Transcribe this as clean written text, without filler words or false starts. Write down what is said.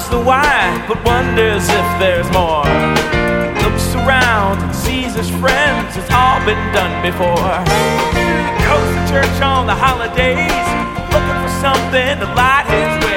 the why, but wonders if there's more. Looks around and sees his friends, it's all been done before. Goes to church on the holidays, looking for something to light his